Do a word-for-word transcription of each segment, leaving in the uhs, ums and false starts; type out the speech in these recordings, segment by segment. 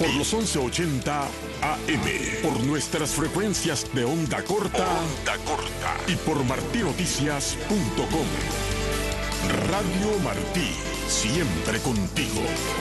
Por los once ochenta A M, por nuestras frecuencias de onda corta, onda corta y por martí noticias punto com. Radio Martí, siempre contigo.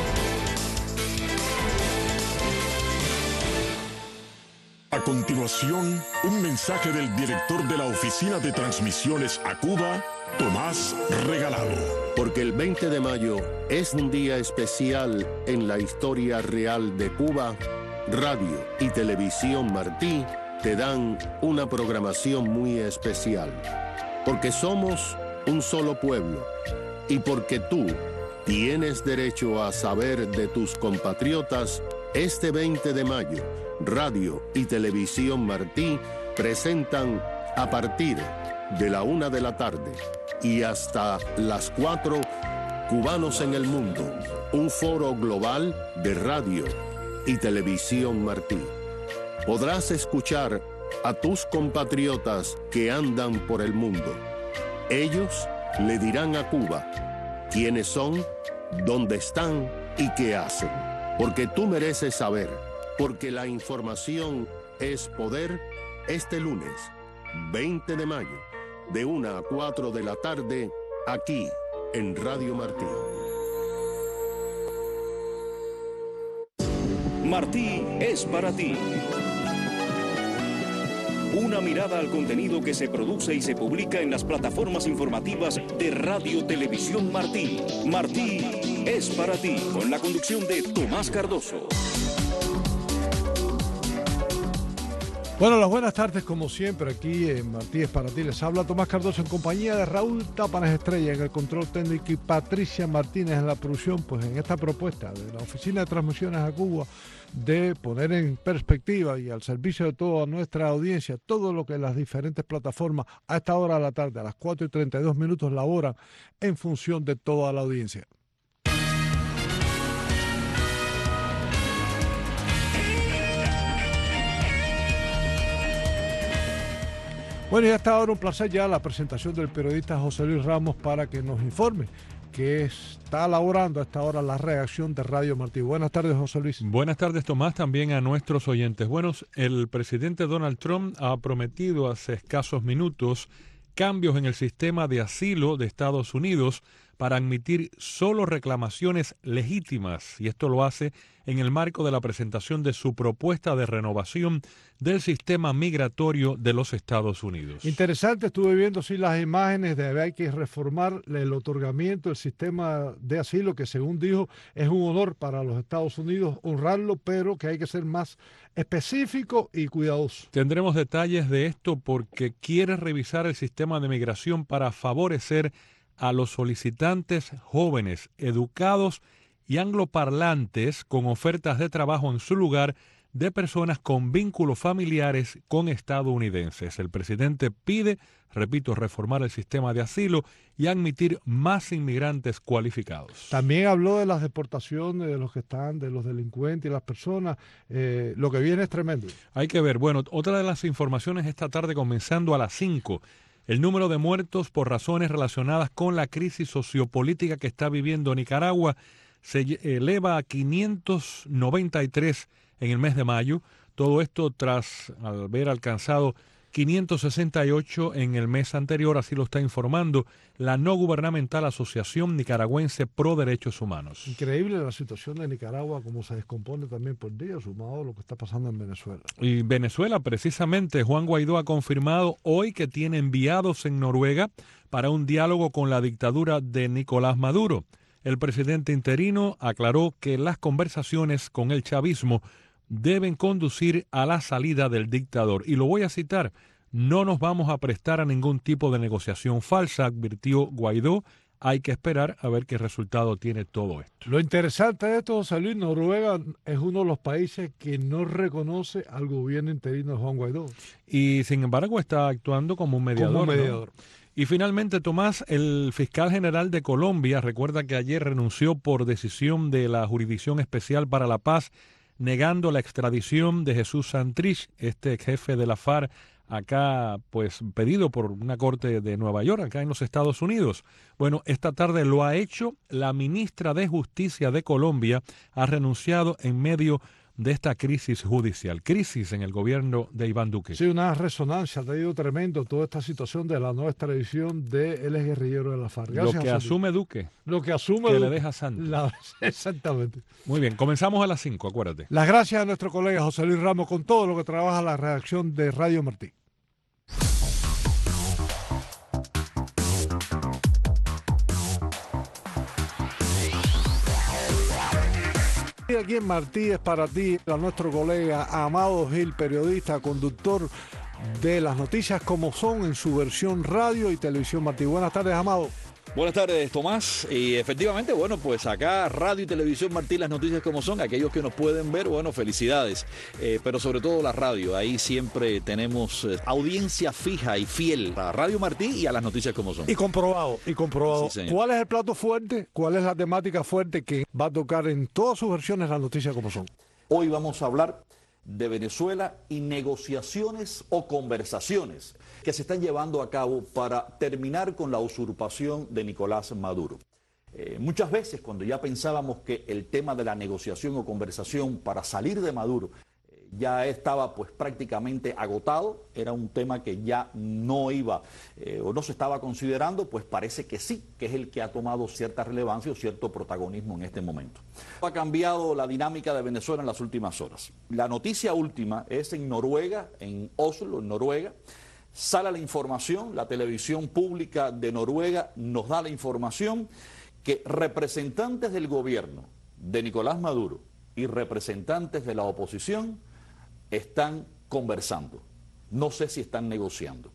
A continuación, un mensaje del director de la Oficina de Transmisiones a Cuba, Tomás Regalado. Porque el veinte de mayo es un día especial en la historia real de Cuba, Radio y Televisión Martí te dan una programación muy especial. Porque somos un solo pueblo y porque tú tienes derecho a saber de tus compatriotas, este veinte de mayo, Radio y Televisión Martí presentan a partir de la una de la tarde y hasta las cuatro, Cubanos en el Mundo, un foro global de Radio y Televisión Martí. Podrás escuchar a tus compatriotas que andan por el mundo. Ellos le dirán a Cuba quiénes son, dónde están y qué hacen. Porque tú mereces saber, porque la información es poder. Este lunes, veinte de mayo, de una a cuatro de la tarde, aquí en Radio Martí. Martí es para ti. Una mirada al contenido que se produce y se publica en las plataformas informativas de Radio Televisión Martí. Martí es para ti, con la conducción de Tomás Cardoso. Bueno, las buenas tardes como siempre aquí en Martí es para ti. Les habla Tomás Cardoso en compañía de Raúl Tapanes Estrella en el control técnico y Patricia Martínez en la producción. Pues en esta propuesta de la Oficina de Transmisiones a Cuba de poner en perspectiva y al servicio de toda nuestra audiencia todo lo que las diferentes plataformas a esta hora de la tarde, a las cuatro y treinta y dos minutos, laboran en función de toda la audiencia. Bueno, y hasta ahora un placer ya la presentación del periodista José Luis Ramos para que nos informe que está elaborando a esta hora la redacción de Radio Martí. Buenas tardes, José Luis. Buenas tardes, Tomás, también a nuestros oyentes. Bueno, el presidente Donald Trump ha prometido hace escasos minutos cambios en el sistema de asilo de Estados Unidos para admitir solo reclamaciones legítimas, y esto lo hace en el marco de la presentación de su propuesta de renovación del sistema migratorio de los Estados Unidos. Interesante, estuve viendo sí las imágenes de que hay que reformar el otorgamiento del sistema de asilo, que según dijo es un honor para los Estados Unidos honrarlo, pero que hay que ser más específico y cuidadoso. Tendremos detalles de esto porque quiere revisar el sistema de migración para favorecer a los solicitantes jóvenes, educados y angloparlantes con ofertas de trabajo en su lugar de personas con vínculos familiares con estadounidenses. El presidente pide, repito, reformar el sistema de asilo y admitir más inmigrantes cualificados. También habló de las deportaciones, de los que están, de los delincuentes y las personas. Eh, lo que viene es tremendo. Hay que ver. Bueno, otra de las informaciones esta tarde comenzando a las cinco. El número de muertos por razones relacionadas con la crisis sociopolítica que está viviendo Nicaragua se eleva a quinientos noventa y tres en el mes de mayo. Todo esto tras haber alcanzado quinientos sesenta y ocho en el mes anterior, así lo está informando la no gubernamental Asociación Nicaragüense Pro Derechos Humanos. Increíble la situación de Nicaragua, cómo se descompone también por día, sumado a lo que está pasando en Venezuela. Y Venezuela, precisamente, Juan Guaidó ha confirmado hoy que tiene enviados en Noruega para un diálogo con la dictadura de Nicolás Maduro. El presidente interino aclaró que las conversaciones con el chavismo deben conducir a la salida del dictador. Y lo voy a citar: no nos vamos a prestar a ningún tipo de negociación falsa, advirtió Guaidó. Hay que esperar a ver qué resultado tiene todo esto. Lo interesante de esto, José Luis, Noruega es uno de los países que no reconoce al gobierno interino de Juan Guaidó. Y sin embargo está actuando como un mediador. Como mediador. ¿no? Y finalmente, Tomás, el fiscal general de Colombia, recuerda que ayer renunció por decisión de la Jurisdicción Especial para la Paz, negando la extradición de Jesús Santrich, este jefe de la FARC, acá pues pedido por una corte de Nueva York, acá en los Estados Unidos. Bueno, esta tarde lo ha hecho la ministra de Justicia de Colombia, ha renunciado en medio de esta crisis judicial, crisis en el gobierno de Iván Duque. Sí, una resonancia, ha tenido tremendo toda esta situación de la nueva extradición de él es guerrillero de la FARC. Gracias, Lo que José. asume Duque, Lo que asume que Duque. le deja Santos. La, exactamente. Muy bien, comenzamos a las cinco, acuérdate. Las gracias a nuestro colega José Luis Ramos con todo lo que trabaja la redacción de Radio Martí. Y aquí en Martí es para ti, a nuestro colega Amado Gil, periodista, conductor de las noticias como son en su versión radio y televisión Martí. Buenas tardes, Amado. Buenas tardes, Tomás. Y efectivamente, bueno, pues acá Radio y Televisión Martí, las noticias como son, aquellos que nos pueden ver, bueno, felicidades. Eh, pero sobre todo la radio, ahí siempre tenemos eh, audiencia fija y fiel a Radio Martí y a las noticias como son. Y comprobado, y comprobado. Sí, señor. ¿Cuál es el plato fuerte? ¿Cuál es la temática fuerte que va a tocar en todas sus versiones las noticias como son? Hoy vamos a hablar de Venezuela y negociaciones o conversaciones que se están llevando a cabo para terminar con la usurpación de Nicolás Maduro. Eh, muchas veces cuando ya pensábamos que el tema de la negociación o conversación para salir de Maduro eh, ya estaba pues prácticamente agotado, era un tema que ya no iba eh, o no se estaba considerando, pues parece que sí, que es el que ha tomado cierta relevancia o cierto protagonismo en este momento. Ha cambiado la dinámica de Venezuela en las últimas horas. La noticia última es en Noruega, en Oslo, en Noruega. Sale la información, la televisión pública de Noruega nos da la información que representantes del gobierno de Nicolás Maduro y representantes de la oposición están conversando. No sé si están negociando.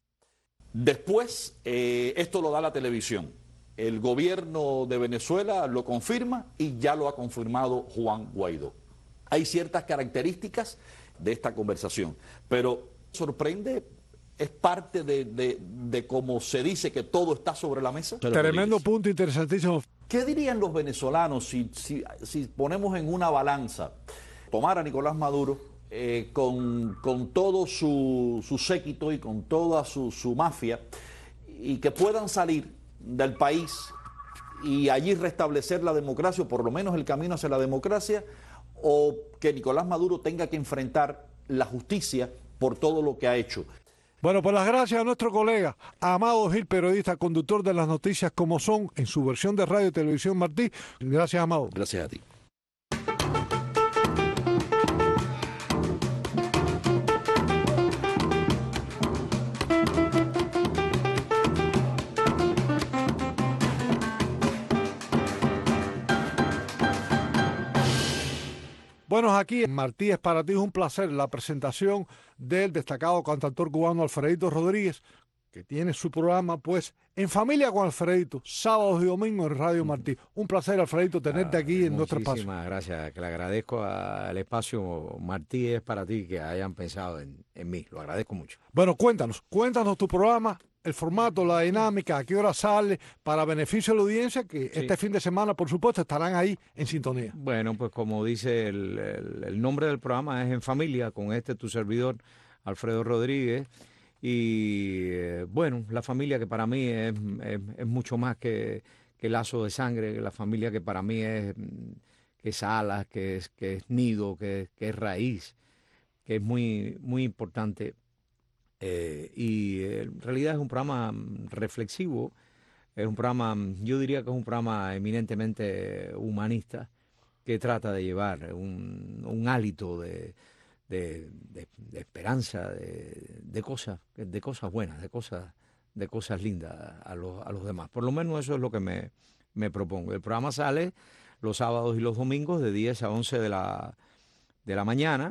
Después, eh, esto lo da la televisión. El gobierno de Venezuela lo confirma y ya lo ha confirmado Juan Guaidó. Hay ciertas características de esta conversación, pero sorprende. ¿Es parte de, de, de cómo se dice que todo está sobre la mesa? Tremendo punto, interesantísimo. ¿Qué dirían los venezolanos si, si, si ponemos en una balanza tomar a Nicolás Maduro eh, con, con todo su, su séquito y con toda su, su mafia y que puedan salir del país y allí restablecer la democracia o por lo menos el camino hacia la democracia, o que Nicolás Maduro tenga que enfrentar la justicia por todo lo que ha hecho? Bueno, pues las gracias a nuestro colega Amado Gil, periodista, conductor de las noticias como son en su versión de Radio y Televisión Martí. Gracias, Amado. Gracias a ti. Bueno, aquí en Martí es para ti, es un placer la presentación del destacado cantautor cubano Alfredito Rodríguez, que tiene su programa, pues, En Familia con Alfredito, sábados y domingos en Radio Martí. Un placer, Alfredito, tenerte ah, aquí en nuestro espacio. Muchísimas gracias, que le agradezco al espacio Martí es para ti que hayan pensado en, en mí, lo agradezco mucho. Bueno, cuéntanos, cuéntanos tu programa, el formato, la dinámica, a qué hora sale, para beneficio de la audiencia, que sí. Este fin de semana, por supuesto, estarán ahí en sintonía. Bueno, pues como dice el, el, el nombre del programa es En Familia, con este tu servidor, Alfredo Rodríguez. Y eh, bueno, la familia que para mí es, es, es mucho más que, que lazo de sangre, la familia que para mí es, que es alas, que es, que es nido, que, que es raíz, que es muy, muy importante. Eh, y eh, en realidad es un programa reflexivo, es un programa, yo diría que es un programa eminentemente humanista, que trata de llevar un, un hálito de... De, de, de esperanza, de, de cosas, de cosas buenas, de cosas, de cosas lindas a los, a los demás. Por lo menos eso es lo que me, me propongo. El programa sale los sábados y los domingos de diez a once de la, de la mañana.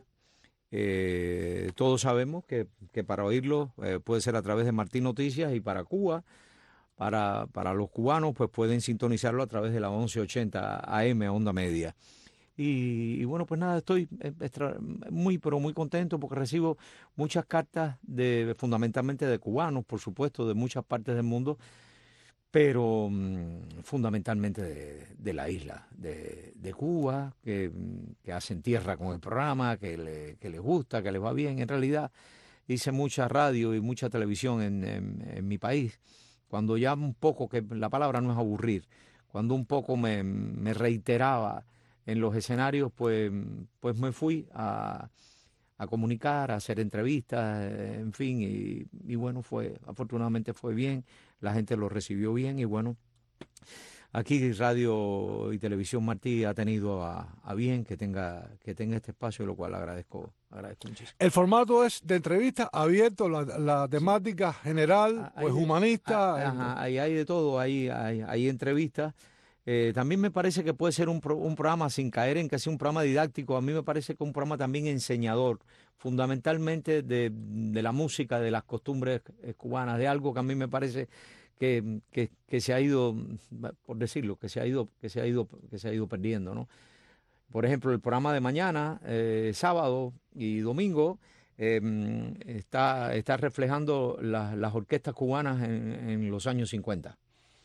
Eh, todos sabemos que, que para oírlo eh, puede ser a través de Martí Noticias, y para Cuba, para, para los cubanos, pues pueden sintonizarlo a través de la once ochenta A M Onda Media. Y, y bueno, pues nada, estoy extra, muy, pero muy contento porque recibo muchas cartas, de fundamentalmente de cubanos, por supuesto, de muchas partes del mundo, pero mmm, fundamentalmente de, de la isla, de, de Cuba, que, que hacen tierra con el programa, que, le, que les gusta, que les va bien. En realidad hice mucha radio y mucha televisión en, en, en mi país, cuando ya un poco, que la palabra no es aburrir, cuando un poco me, me reiteraba en los escenarios, pues, pues me fui a, a comunicar, a hacer entrevistas, en fin, y, y bueno, fue, afortunadamente fue bien, la gente lo recibió bien y bueno, aquí Radio y Televisión Martí ha tenido a, a bien que tenga, que tenga este espacio, lo cual agradezco, agradezco muchísimo. El formato es de entrevista abierto, la, la temática sí. general, hay pues de, humanista. A, ajá, ahí hay de todo, hay, hay, hay entrevistas. Eh, también me parece que puede ser un, pro, un programa, sin caer en que sea un programa didáctico, a mí me parece que es un programa también enseñador, fundamentalmente de, de la música, de las costumbres cubanas, de algo que a mí me parece que, que, que se ha ido, por decirlo, que se ha ido, que se ha ido, que se ha ido perdiendo, ¿no? Por ejemplo, el programa de mañana, eh, sábado y domingo, eh, está, está reflejando la, las orquestas cubanas en, en los años cincuenta.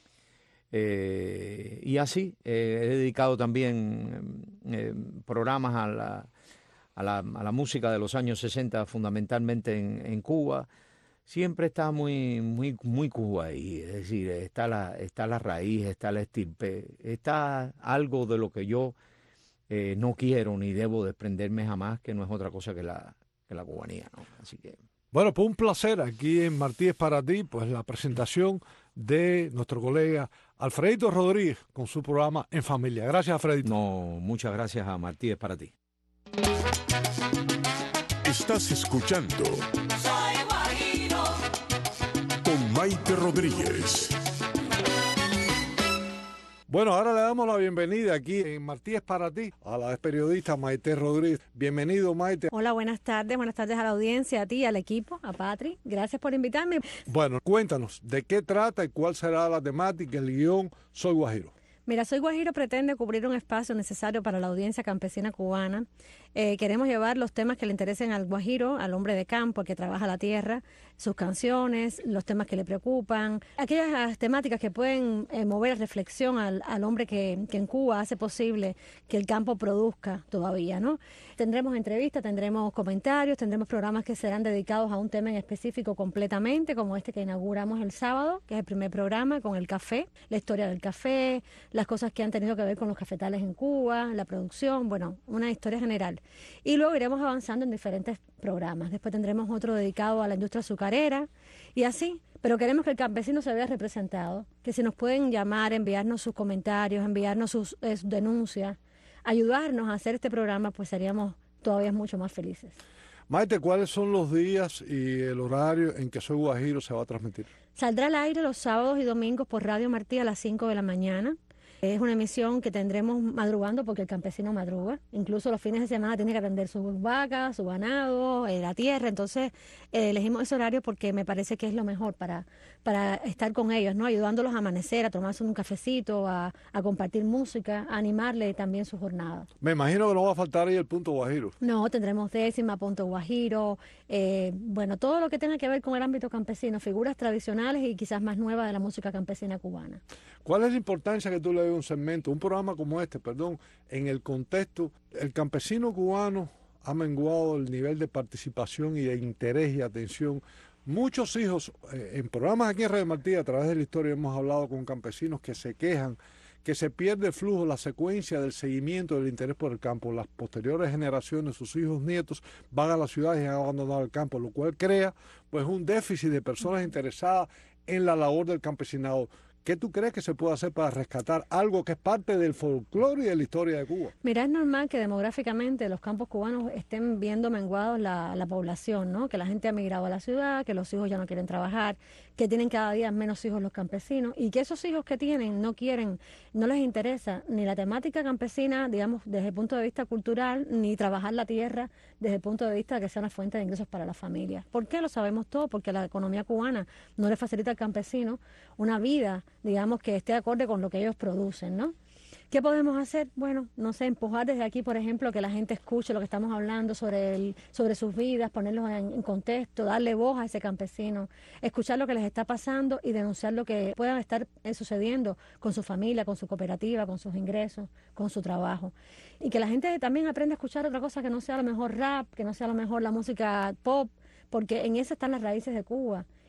Eh, y así eh, he dedicado también eh, programas a la, a, la, a la música de los años sesenta, fundamentalmente en, en Cuba. Siempre está muy, muy, muy Cuba ahí, es decir, está la, está la raíz, está la estirpe, está algo de lo que yo eh, no quiero ni debo desprenderme jamás, que no es otra cosa que la, que la cubanía, ¿no? Así que... Bueno, pues un placer aquí en Martí es para ti, pues la presentación de nuestro colega Alfredito Rodríguez con su programa En Familia. Gracias, Alfredito. No, muchas gracias a Martí es para ti. Estás escuchando Soy Guajiro con Maite Rodríguez. Bueno, ahora le damos la bienvenida aquí en Martí es para ti a la periodista Maite Rodríguez. Bienvenido, Maite. Hola, buenas tardes. Buenas tardes a la audiencia, a ti, al equipo, a Patri. Gracias por invitarme. Bueno, cuéntanos, ¿de qué trata y cuál será la temática, el guión Soy Guajiro? Mira, Soy Guajiro pretende cubrir un espacio necesario para la audiencia campesina cubana. Eh, queremos llevar los temas que le interesen al guajiro, al hombre de campo, que trabaja la tierra, sus canciones, los temas que le preocupan, aquellas temáticas que pueden eh, mover reflexión al, al hombre que, que en Cuba hace posible que el campo produzca todavía, ¿no? Tendremos entrevistas, tendremos comentarios, tendremos programas que serán dedicados a un tema en específico completamente, como este que inauguramos el sábado, que es el primer programa con el café, la historia del café, las cosas que han tenido que ver con los cafetales en Cuba, la producción, bueno, una historia general. Y luego iremos avanzando en diferentes programas. Después tendremos otro dedicado a la industria azucarera y así. Pero queremos que el campesino se vea representado, que si nos pueden llamar, enviarnos sus comentarios, enviarnos sus, eh, sus denuncias, ayudarnos a hacer este programa, pues seríamos todavía mucho más felices. Maite, ¿cuáles son los días y el horario en que Soy Guajiro se va a transmitir? Saldrá al aire los sábados y domingos por Radio Martí a las cinco de la mañana. Es una emisión que tendremos madrugando porque el campesino madruga. Incluso los fines de semana tiene que atender sus vacas, su ganado, eh, la tierra. Entonces eh, elegimos ese horario porque me parece que es lo mejor para, para estar con ellos, ¿no? Ayudándolos a amanecer, a tomarse un cafecito, a, a compartir música, a animarle también su jornada. Me imagino que no va a faltar ahí el punto Guajiro. No, tendremos décima, punto Guajiro, eh, bueno, todo lo que tenga que ver con el ámbito campesino, figuras tradicionales y quizás más nuevas de la música campesina cubana. ¿Cuál es la importancia que tú le das a un segmento, un programa como este, perdón, en el contexto? El campesino cubano ha menguado el nivel de participación y de interés y atención. Muchos hijos, eh, en programas aquí en Radio Martí, a través de la historia hemos hablado con campesinos que se quejan, que se pierde el flujo, la secuencia del seguimiento del interés por el campo. Las posteriores generaciones, sus hijos, nietos, van a la ciudad y han abandonado el campo, lo cual crea pues un déficit de personas interesadas en la labor del campesinado. ¿Qué tú crees que se puede hacer para rescatar algo que es parte del folclore y de la historia de Cuba? Mira, es normal que demográficamente los campos cubanos estén viendo menguados la, la población, ¿no? Que la gente ha migrado a la ciudad, que los hijos ya no quieren trabajar, que tienen cada día menos hijos los campesinos y que esos hijos que tienen no quieren, no les interesa ni la temática campesina, digamos, desde el punto de vista cultural, ni trabajar la tierra desde el punto de vista de que sea una fuente de ingresos para las familias. ¿Por qué? Lo sabemos todo, porque la economía cubana no le facilita al campesino una vida, digamos, que esté acorde con lo que ellos producen, ¿no? ¿Qué podemos hacer? Bueno, no sé, empujar desde aquí, por ejemplo, que la gente escuche lo que estamos hablando sobre, el, sobre sus vidas, ponerlos en, en contexto, darle voz a ese campesino, escuchar lo que les está pasando y denunciar lo que pueda estar eh, sucediendo con su familia, con su cooperativa, con sus ingresos, con su trabajo. Y que la gente también aprenda a escuchar otra cosa que no sea a lo mejor rap, que no sea a lo mejor la música pop, porque en eso están las raíces de Cuba.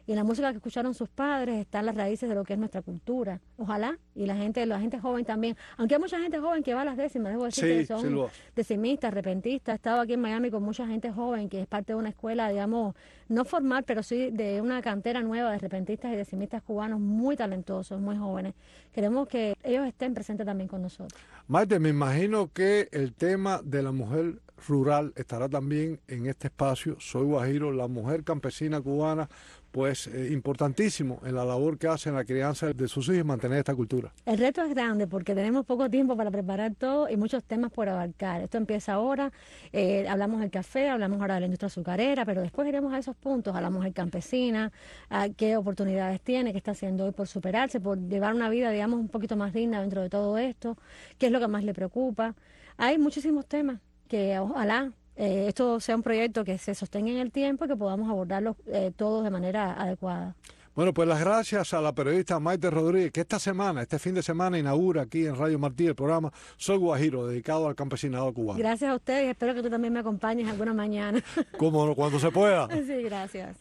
Y en la música que escucharon sus padres están las raíces de lo que es nuestra cultura. Ojalá, y la gente, la gente joven también, aunque hay mucha gente joven que va a las décimas, debo decir Sí, que son sí lo- decimistas, repentistas. He estado aquí en Miami con mucha gente joven que es parte de una escuela, digamos, no formal, pero sí de una cantera nueva de repentistas y decimistas cubanos muy talentosos, muy jóvenes. Queremos que ellos estén presentes también con nosotros. Maite, me imagino que el tema de la mujer rural estará también en este espacio. Soy Guajiro, la mujer campesina cubana, pues eh, importantísimo en la labor que hace en la crianza de sus hijos y mantener esta cultura. El reto es grande porque tenemos poco tiempo para preparar todo y muchos temas por abarcar. Esto empieza ahora, eh, hablamos del café, hablamos ahora de la industria azucarera, pero después iremos a esos puntos, a la mujer campesina, a qué oportunidades tiene, qué está haciendo hoy por superarse, por llevar una vida, digamos, un poquito más digna dentro de todo esto, qué es lo que más le preocupa. Hay muchísimos temas que ojalá eh, esto sea un proyecto que se sostenga en el tiempo y que podamos abordarlos eh, todos de manera adecuada. Bueno, pues las gracias a la periodista Maite Rodríguez, que esta semana, este fin de semana, inaugura aquí en Radio Martí el programa Soy Guajiro, dedicado al campesinado cubano. Gracias a ustedes y espero que tú también me acompañes alguna mañana. Como no, cuando se pueda. Sí, gracias.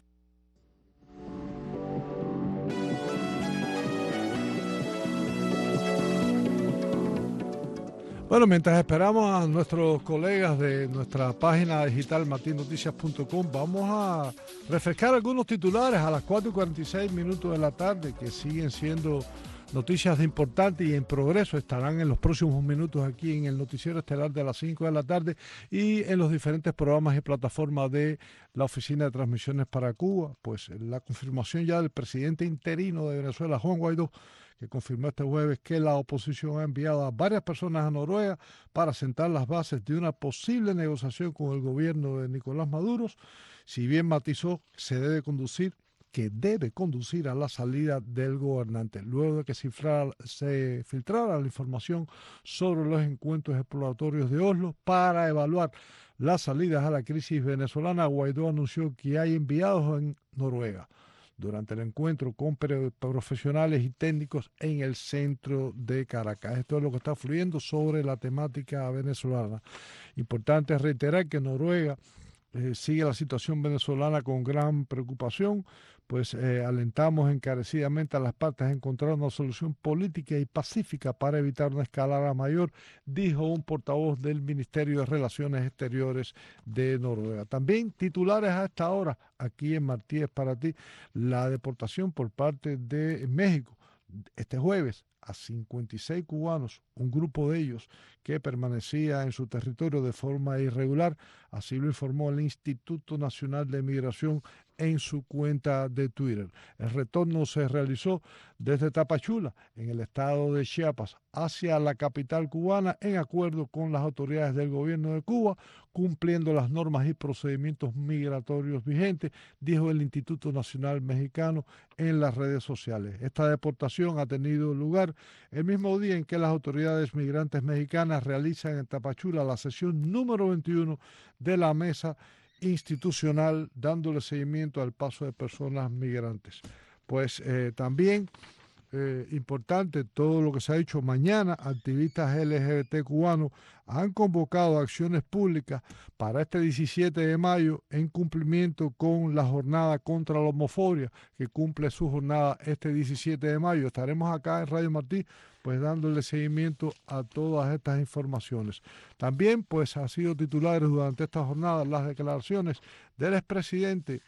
Bueno, mientras esperamos a nuestros colegas de nuestra página digital martin noticias punto com, vamos a refrescar algunos titulares a las cuatro y cuarenta y seis minutos de la tarde que siguen siendo noticias de importante y en progreso. Estarán en los próximos minutos aquí en el noticiero estelar de las cinco de la tarde y en los diferentes programas y plataformas de la Oficina de Transmisiones para Cuba. Pues la confirmación ya del presidente interino de Venezuela, Juan Guaidó, que confirmó este jueves que la oposición ha enviado a varias personas a Noruega para sentar las bases de una posible negociación con el gobierno de Nicolás Maduro. Si bien matizó, se debe conducir, que debe conducir a la salida del gobernante, luego de que se filtrara, se filtrara la información sobre los encuentros exploratorios de Oslo para evaluar las salidas a la crisis venezolana. Guaidó anunció que hay enviados en Noruega durante el encuentro con profesionales y técnicos en el centro de Caracas. Esto es lo que está fluyendo sobre la temática venezolana. Importante reiterar que Noruega eh, sigue la situación venezolana con gran preocupación, pues eh, alentamos encarecidamente a las partes a encontrar una solución política y pacífica para evitar una escalada mayor, dijo un portavoz del Ministerio de Relaciones Exteriores de Noruega. También titulares a esta hora, aquí en Martí es para ti, la deportación por parte de México este jueves a cincuenta y seis cubanos, un grupo de ellos que permanecía en su territorio de forma irregular, así lo informó el Instituto Nacional de Migración en su cuenta de Twitter. El retorno se realizó desde Tapachula, en el estado de Chiapas, hacia la capital cubana, en acuerdo con las autoridades del gobierno de Cuba, cumpliendo las normas y procedimientos migratorios vigentes, dijo el Instituto Nacional Mexicano en las redes sociales. Esta deportación ha tenido lugar el mismo día en que las autoridades migrantes mexicanas realizan en Tapachula la sesión número veintiuno de la mesa institucional, dándole seguimiento al paso de personas migrantes. Pues eh, también eh, importante todo lo que se ha hecho mañana, activistas L G B T cubanos han convocado acciones públicas para este diecisiete de mayo en cumplimiento con la jornada contra la homofobia, que cumple su jornada este diecisiete de mayo. Estaremos acá en Radio Martí pues dándole seguimiento a todas estas informaciones. También pues ha sido titulares durante esta jornada las declaraciones del expresidente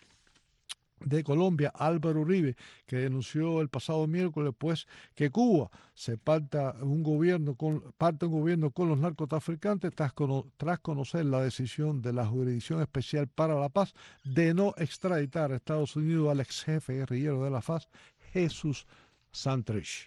de Colombia, Álvaro Uribe, que denunció el pasado miércoles pues que Cuba se parta un gobierno con parte un gobierno con los narcotraficantes tras, cono, tras conocer la decisión de la Jurisdicción Especial para la Paz de no extraditar a Estados Unidos al ex jefe guerrillero de la F A S, Jesús Santrich.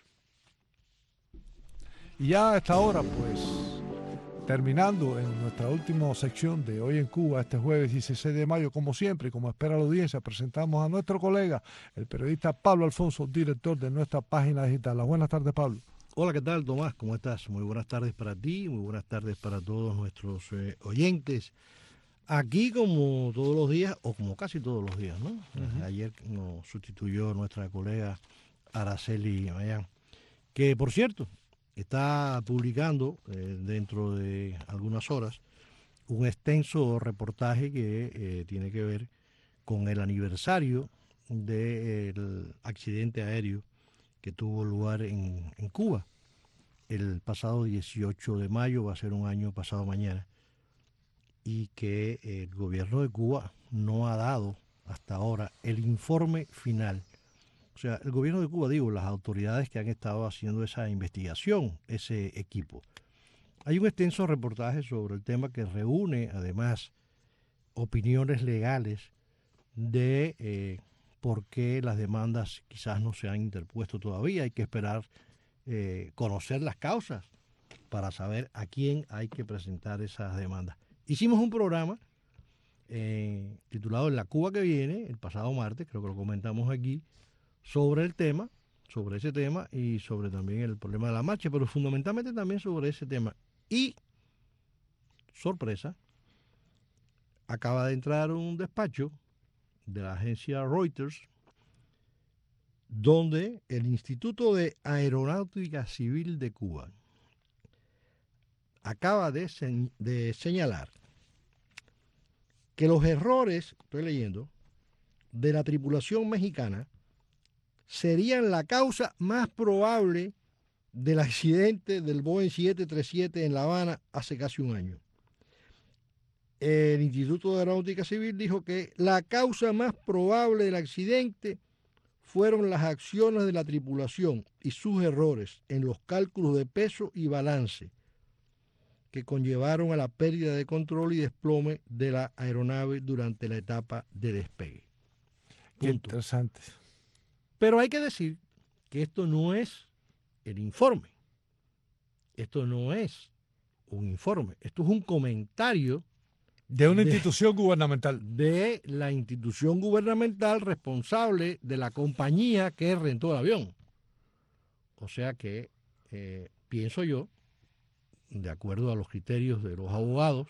Y ya a esta hora, pues, terminando en nuestra última sección de Hoy en Cuba, este jueves dieciséis de mayo, como siempre, y como espera la audiencia, presentamos a nuestro colega, el periodista Pablo Alfonso, director de nuestra página digital. Buenas tardes, Pablo. Hola, ¿qué tal, Tomás? ¿Cómo estás? Muy buenas tardes para ti, muy buenas tardes para todos nuestros eh, oyentes. Aquí, como todos los días, o como casi todos los días, ¿no? Uh-huh. Ayer nos sustituyó nuestra colega Araceli Mayán, que, por cierto, está publicando eh, dentro de algunas horas un extenso reportaje que eh, tiene que ver con el aniversario del accidente aéreo que tuvo lugar en, en Cuba el pasado dieciocho de mayo, va a ser un año pasado mañana, y que el gobierno de Cuba no ha dado hasta ahora el informe final. O sea, el gobierno de Cuba, digo, las autoridades que han estado haciendo esa investigación, ese equipo. Hay un extenso reportaje sobre el tema que reúne, además, opiniones legales de eh, por qué las demandas quizás no se han interpuesto todavía. Hay que esperar eh, conocer las causas para saber a quién hay que presentar esas demandas. Hicimos un programa eh, titulado En la Cuba que viene, el pasado martes, creo que lo comentamos aquí, sobre el tema, sobre ese tema y sobre también el problema de la marcha, pero fundamentalmente también sobre ese tema. Y, sorpresa, acaba de entrar un despacho de la agencia Reuters, donde el Instituto de Aeronáutica Civil de Cuba acaba de, se- de señalar que los errores, estoy leyendo, de la tripulación mexicana serían la causa más probable del accidente del Boeing siete treinta y siete en La Habana hace casi un año. El Instituto de Aeronáutica Civil dijo que la causa más probable del accidente fueron las acciones de la tripulación y sus errores en los cálculos de peso y balance que conllevaron a la pérdida de control y desplome de la aeronave durante la etapa de despegue. Qué Punto. interesante. Pero hay que decir que esto no es el informe. Esto no es un informe. Esto es un comentario De una de- institución gubernamental. de la institución gubernamental responsable de la compañía que rentó el avión. O sea que eh, pienso yo, de acuerdo a los criterios de los abogados,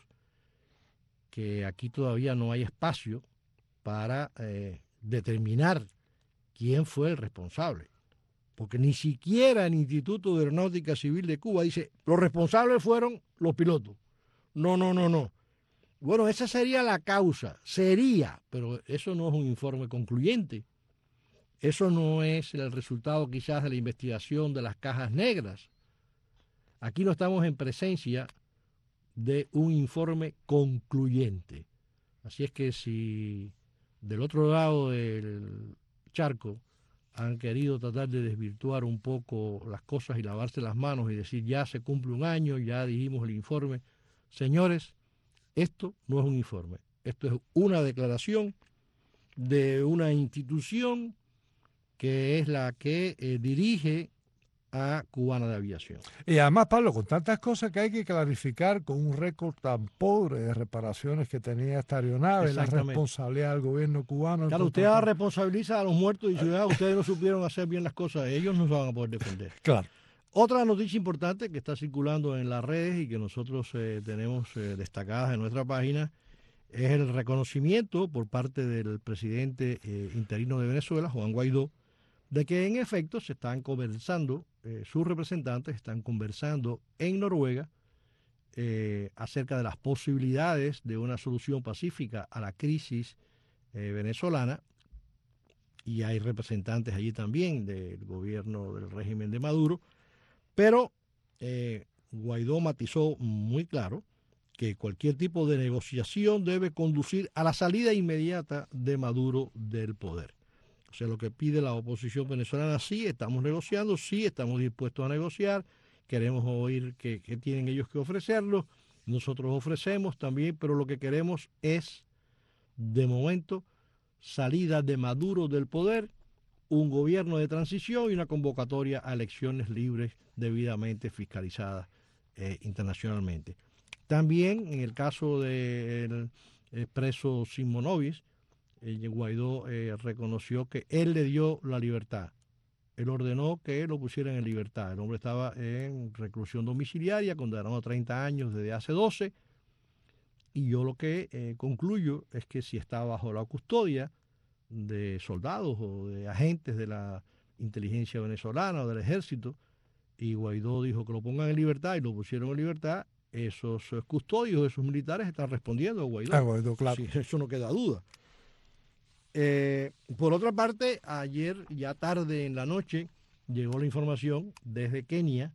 que aquí todavía no hay espacio para eh, determinar quién fue el responsable. Porque ni siquiera el Instituto de Aeronáutica Civil de Cuba dice, los responsables fueron los pilotos. No, no, no, no. Bueno, esa sería la causa, sería, pero eso no es un informe concluyente. Eso no es el resultado quizás de la investigación de las cajas negras. Aquí no estamos en presencia de un informe concluyente. Así es que si del otro lado del charco han querido tratar de desvirtuar un poco las cosas y lavarse las manos y decir ya se cumple un año, ya dijimos el informe, señores, esto no es un informe, esto es una declaración de una institución que es la que eh, dirige a Cubana de Aviación. Y además, Pablo, con tantas cosas que hay que clarificar, con un récord tan pobre de reparaciones que tenía esta aeronave, la Exactamente. responsabilidad del gobierno cubano. Claro, usted entonces- ahora responsabiliza a los muertos y dice, "Ah, ustedes no supieron hacer bien las cosas, ellos no se van a poder defender". Claro. Otra noticia importante que está circulando en las redes y que nosotros eh, tenemos eh, destacadas en nuestra página es el reconocimiento por parte del presidente eh, interino de Venezuela, Juan Guaidó, de que en efecto se están conversando, eh, sus representantes están conversando en Noruega eh, acerca de las posibilidades de una solución pacífica a la crisis eh, venezolana, y hay representantes allí también del gobierno del régimen de Maduro, pero eh, Guaidó matizó muy claro que cualquier tipo de negociación debe conducir a la salida inmediata de Maduro del poder. O sea, lo que pide la oposición venezolana, sí, estamos negociando, sí, estamos dispuestos a negociar, queremos oír qué, qué tienen ellos que ofrecernos, nosotros ofrecemos también, pero lo que queremos es, de momento, salida de Maduro del poder, un gobierno de transición y una convocatoria a elecciones libres debidamente fiscalizadas eh, internacionalmente. También en el caso del preso Simonovic, eh, Guaidó eh, reconoció que él le dio la libertad. Él ordenó que lo pusieran en libertad. El hombre estaba en reclusión domiciliaria, condenado a treinta años desde hace doce, y yo lo que eh, concluyo es que si está bajo la custodia de soldados o de agentes de la inteligencia venezolana o del ejército, y Guaidó dijo que lo pongan en libertad y lo pusieron en libertad, esos custodios, esos militares están respondiendo a Guaidó. Ah, Guaidó, claro. Sí, eso no queda duda. Eh, por otra parte, ayer, ya tarde en la noche, llegó la información desde Kenia,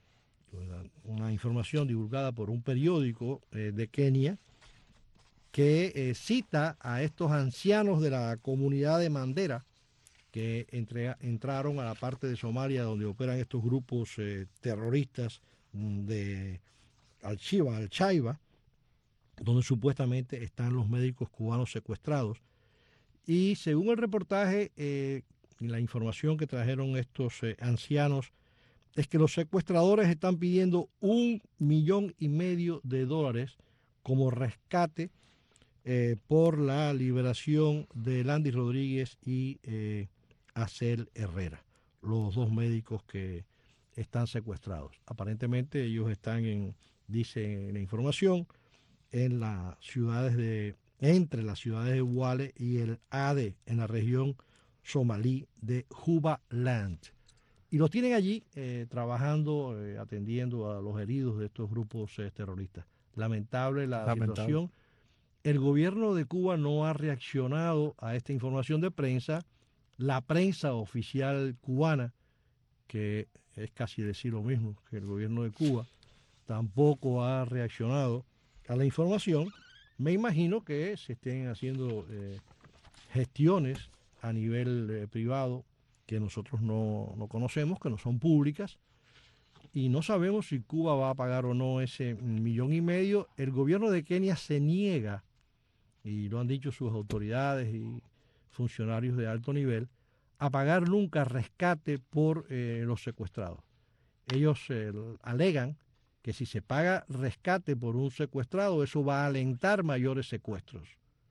una información divulgada por un periódico eh, de Kenia, que eh, cita a estos ancianos de la comunidad de Mandera, que entre, entraron a la parte de Somalia donde operan estos grupos eh, terroristas de Al-Shiba, Al-Shaiba, donde supuestamente están los médicos cubanos secuestrados. Y según el reportaje, eh, la información que trajeron estos eh, ancianos es que los secuestradores están pidiendo un millón y medio de dólares como rescate eh, por la liberación de Landy Rodríguez y eh, Acel Herrera, los dos médicos que están secuestrados. Aparentemente ellos están en, dice en la información, en las ciudades de, entre las ciudades de Wale y el Ade, en la región somalí de Jubaland. Y los tienen allí eh, trabajando, eh, atendiendo a los heridos de estos grupos eh, terroristas. Lamentable la Lamentable. situación. El gobierno de Cuba no ha reaccionado a esta información de prensa. La prensa oficial cubana, que es casi decir lo mismo que el gobierno de Cuba, tampoco ha reaccionado a la información. Me imagino que se estén haciendo eh, gestiones a nivel eh, privado que nosotros no, no conocemos, que no son públicas, y no sabemos si Cuba va a pagar o no ese millón y medio. El gobierno de Kenia se niega, y lo han dicho sus autoridades y funcionarios de alto nivel, a pagar nunca rescate por eh, los secuestrados. Ellos eh, alegan que si se paga rescate por un secuestrado, eso va a alentar mayores secuestros.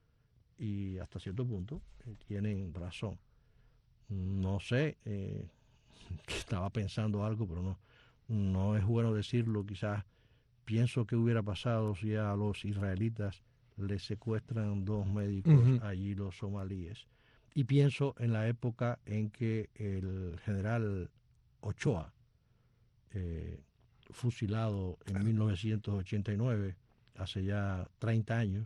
Y hasta cierto punto eh, tienen razón. No sé, eh, que estaba pensando algo, pero no, no es bueno decirlo. Quizás pienso que hubiera pasado si a los israelitas les secuestran dos médicos uh-huh. allí, los somalíes. Y pienso en la época en que el general Ochoa, eh, fusilado en mil novecientos ochenta y nueve, hace ya treinta años,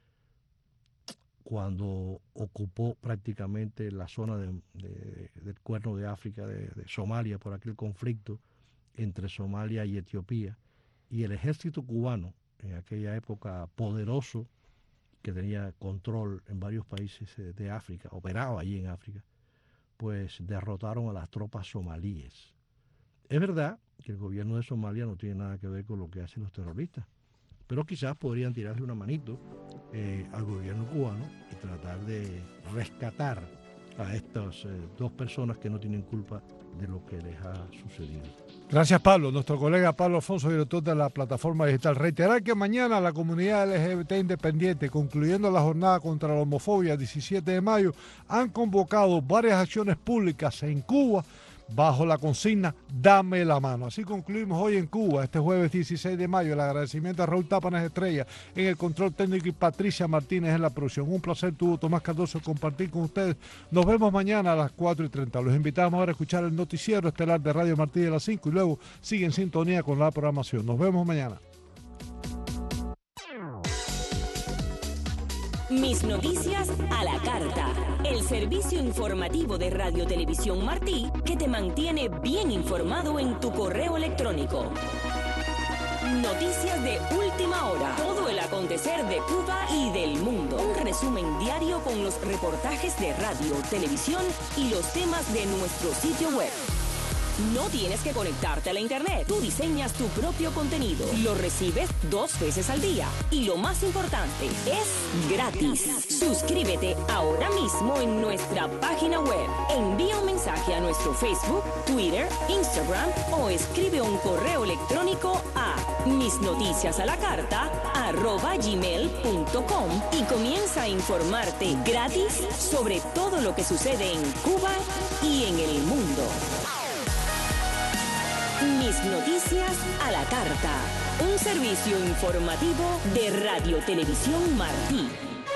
cuando ocupó prácticamente la zona de, de, del Cuerno de África, de, de Somalia, por aquel conflicto entre Somalia y Etiopía, y el ejército cubano, en aquella época poderoso, que tenía control en varios países de África, operaba allí en África, pues derrotaron a las tropas somalíes. Es verdad que el gobierno de Somalia no tiene nada que ver con lo que hacen los terroristas, pero quizás podrían tirarle una manito eh, al gobierno cubano y tratar de rescatar a estas eh, dos personas que no tienen culpa de lo que les ha sucedido. Gracias, Pablo. Nuestro colega Pablo Afonso, director de la plataforma digital. Reiterar que mañana la comunidad L G B T independiente, concluyendo la jornada contra la homofobia diecisiete de mayo, han convocado varias acciones públicas en Cuba bajo la consigna Dame la mano. Así concluimos hoy en Cuba, este jueves dieciséis de mayo. El agradecimiento a Raúl Tápanes Estrella en el control técnico y Patricia Martínez en la producción. Un placer tuvo Tomás Cardoso compartir con ustedes. Nos vemos mañana a las cuatro y treinta. Los invitamos ahora a escuchar el noticiero estelar de Radio Martí de las cinco y luego sigue en sintonía con la programación. Nos vemos mañana. Mis noticias a la carta. El servicio informativo de Radio Televisión Martí que te mantiene bien informado en tu correo electrónico. Noticias de última hora. Todo el acontecer de Cuba y del mundo. Un resumen diario con los reportajes de radio, televisión y los temas de nuestro sitio web. No tienes que conectarte a la internet. Tú diseñas tu propio contenido. Lo recibes dos veces al día. Y lo más importante, es gratis. Suscríbete ahora mismo en nuestra página web. Envía un mensaje a nuestro Facebook, Twitter, Instagram o escribe un correo electrónico a misnoticiasalacarta arroba gmail punto com y comienza a informarte gratis sobre todo lo que sucede en Cuba y en el mundo. Mis noticias a la carta, un servicio informativo de Radio Televisión Martí.